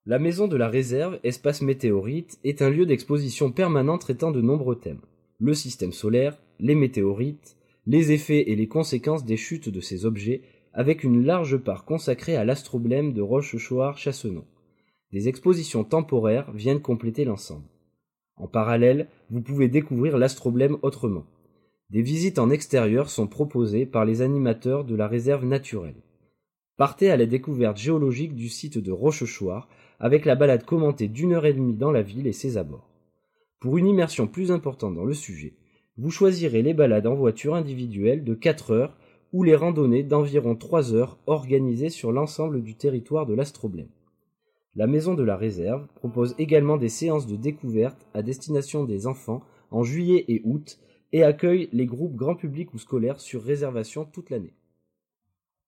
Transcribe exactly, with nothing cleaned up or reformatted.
La Maison de la Réserve, espace météorite, est un lieu d'exposition permanent traitant de nombreux thèmes. Le système solaire, les météorites, les effets et les conséquences des chutes de ces objets, avec une large part consacrée à l'astroblème de Rochechouart-Chassenon. Des expositions temporaires viennent compléter l'ensemble. En parallèle, vous pouvez découvrir l'astroblème autrement. Des visites en extérieur sont proposées par les animateurs de la réserve naturelle. Partez à la découverte géologique du site de Rochechouart avec la balade commentée d'une heure et demie dans la ville et ses abords. Pour une immersion plus importante dans le sujet, vous choisirez les balades en voiture individuelle de quatre heures ou les randonnées d'environ trois heures organisées sur l'ensemble du territoire de l'astroblème. La Maison de la Réserve propose également des séances de découverte à destination des enfants en juillet et août et accueille les groupes grand public ou scolaires sur réservation toute l'année.